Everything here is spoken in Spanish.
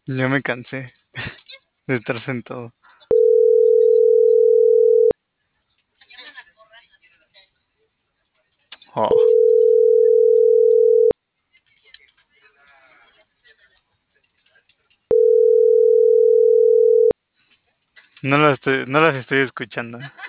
Ya me cansé de estar sentado. Oh, no las estoy escuchando.